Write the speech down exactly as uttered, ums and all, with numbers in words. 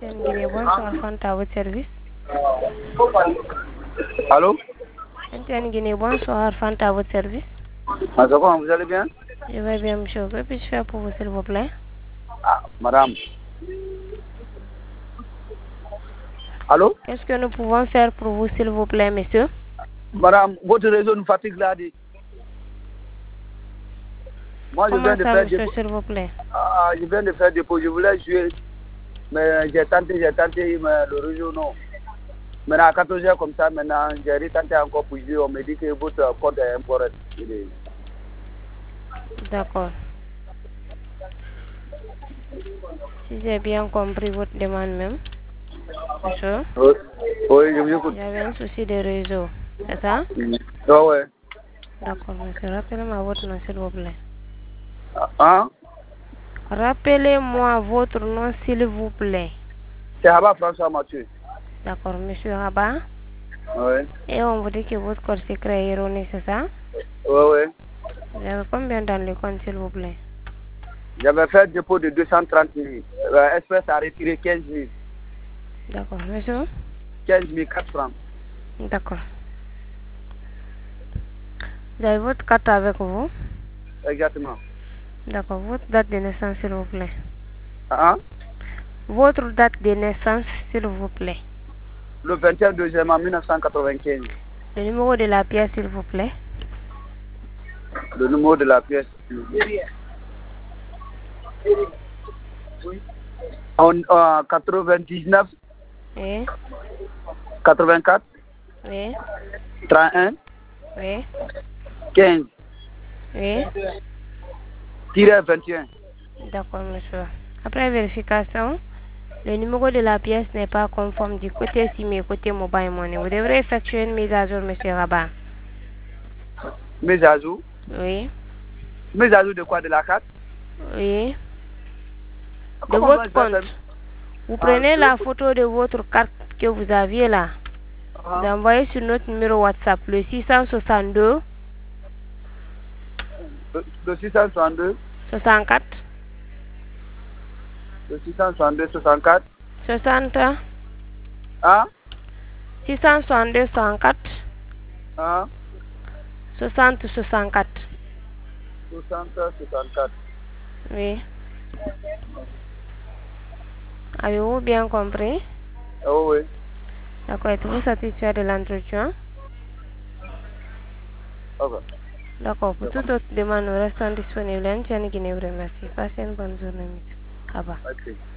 Guinée, bonsoir, Fanta, à votre service. Allô? Etienne Guinée, bonsoir, Fanta, à votre service. Ah, ça va, vous allez bien? Je vais bien, monsieur. Que puis-je faire pour vous, s'il vous plaît? Ah, madame. Allô? Qu'est-ce que nous pouvons faire pour vous, s'il vous plaît, monsieur? Madame, votre réseau nous fatigue là. Dit. Moi, je Comment viens de ça, faire monsieur, dépôt. s'il vous plaît? Ah, je viens de faire dépôt. Je voulais jouer. Mais j'ai tenté, j'ai tenté, mais le réseau, non. Maintenant, à quatorze heures comme ça, maintenant, j'ai retenté encore pour jouer. On me dit que votre compte est incorrect. D'accord. Si j'ai bien compris votre demande même, monsieur, Oui, oui, je vous écoute. il y avait un souci de réseau, c'est ça? Oui, oh, ouais. D'accord, monsieur. Rappelez-moi votre nom, s'il vous plaît. Hein? Rappelez-moi votre nom, s'il vous plaît. C'est Abba François Mathieu. D'accord, monsieur Rabat. Oui. Et on vous dit que votre code secret est erroné, c'est ça? Oui, oui. Vous avez combien dans le compte, s'il vous plaît? J'avais fait dépôt de deux cent trente mille. Euh, Express a retiré quinze mille. D'accord, monsieur? quinze mille quatre francs. D'accord. Vous avez votre carte avec vous? Exactement. D'accord, votre date de naissance, s'il vous plaît. Hein? Votre date de naissance, s'il vous plaît. Le vingt et un deuxième mille neuf cent quatre-vingt-quinze. Le numéro de la pièce, s'il vous plaît. Le numéro de la pièce. En euh, quatre-vingt-dix-neuf. Oui. quatre-vingt-quatre. Oui. trente et un. Oui. quinze. Oui. Tiré vingt et un. D'accord, monsieur. Après vérification, le numéro de la pièce n'est pas conforme du côté SIM et côté mobile money. Vous devrez effectuer une mise à jour, monsieur Rabat. Mise à jour. Oui. Mise à jour de quoi? De la carte? Oui. De Comment votre on va faire compte. ça? Vous Ah, prenez de la votre- photo de votre carte que vous aviez là. Ah. Vous envoyez sur notre numéro WhatsApp, le six cent soixante-deux. Le, le six cent soixante-deux. soixante-quatre. Le six cent soixante-deux soixante-quatre. soixante. Hein? six cent soixante-deux soixante-quatre. Hein? soixante soixante-quatre. soixante soixante-quatre. Oui. Avez-vous bien compris? Oh oui. D'accord. Êtes-vous satisfait de l'entretien? Ok. D'accord. Pour toute autre demande, nous restons disponibles. Merci. Passez une bonne journée, monsieur. Au revoir. Ok.